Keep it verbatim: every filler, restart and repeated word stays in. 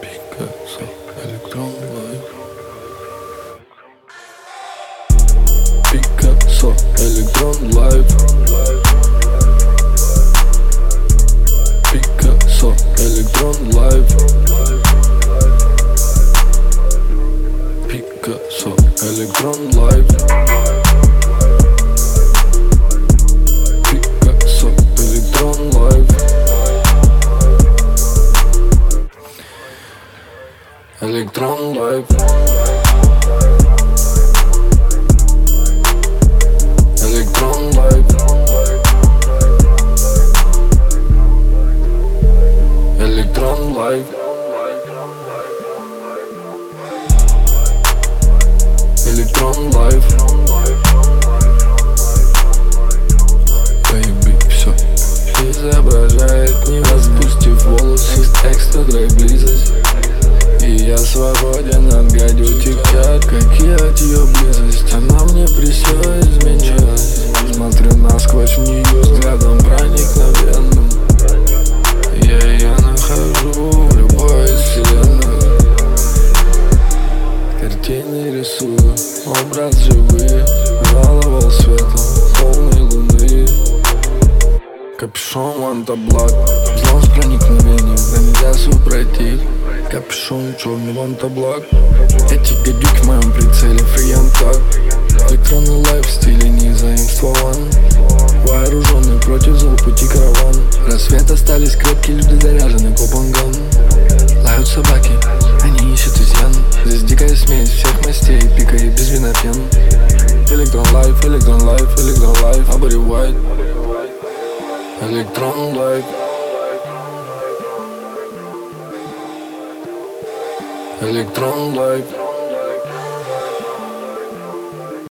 Пикассо, Электрон Лайф. Пикассо, Электрон Лайф. Пикассо, Электрон Лайф. Пикассо, Электрон Лайф. Пикассо, Электрон Лайф. Электрон Лайф. Электрон Лайф. Электрон Лайф. Электрон Лайф. Baby, все изображает, не распустив волосы. Экстра драйв близость, и я свободен от гадюки, как и от ее близости. Она мне при все изменилась. Смотрю насквозь в нее взглядом проникновенным. Я ее нахожу в любой из вселенных. Картины рисую, образ живые, жаловал светом полной луны. Капюшон ванта-блак, взлом с проникновением, да нельзя супротив. Капюшон черный ванта-блак, эти гадюки в моем прицеле, фрием так. Электронный лайф в стиле не заимствован, вооруженный против злого пути караван. Рассвет остались крепкие люди, заряжены копанган. Лают собаки, они ищут изъян. Здесь дикая смесь всех мастей, пика и без винопен. Электрон лайф, электрон лайф, электрон лайф, обуревает. Электрон лайф. Электрон лайф.